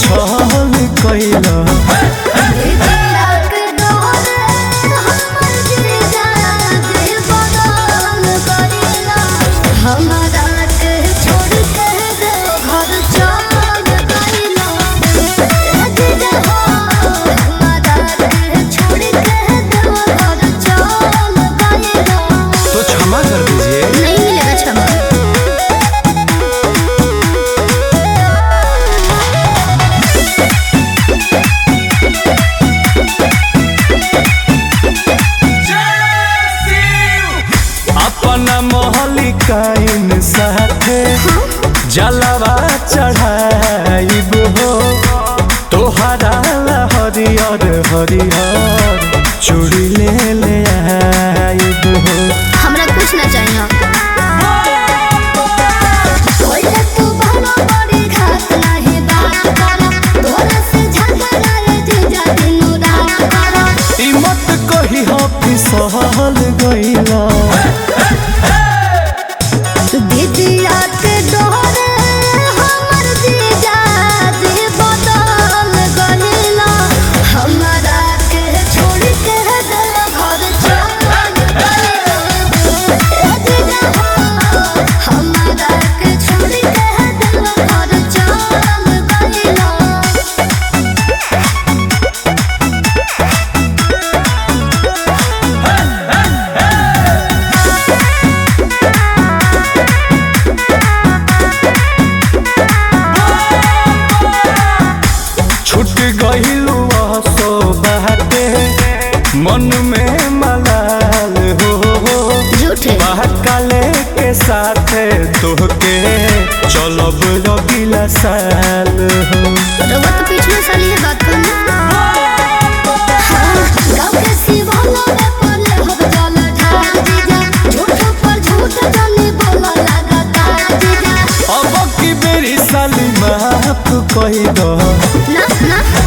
छल कैला तो क्षमा कर दीजिए। नहीं मिलेगा क्षमा। अपना महलिकाइन साथे जलवा चढ़ाइब हो तोहरा हरियर हरियर चूड़ी ले आइब हो। हमरा कुछ ना चाहिए। ई मत कही हो फिसल गइला दीदिया के डोरे हमर जीजा जी बदल गइला हमरा के छोड़ के दिल घर चल गइला जीजा हमरा के छोड़ के दिल घर चल गइला। छूट गइलू सो बाटे मन में मलाल हो झूठे बहकाले के साथे तोहके चलब रगिला साल हो। रउआ तो पिछले साल ये बात करना। गाँव के शिवाला में पड़ले हो जल ढाल जीजा झूठ पर झूठ जाने बोला लगातार जीजा। अब की बेरी साली माफ कही दो ना ना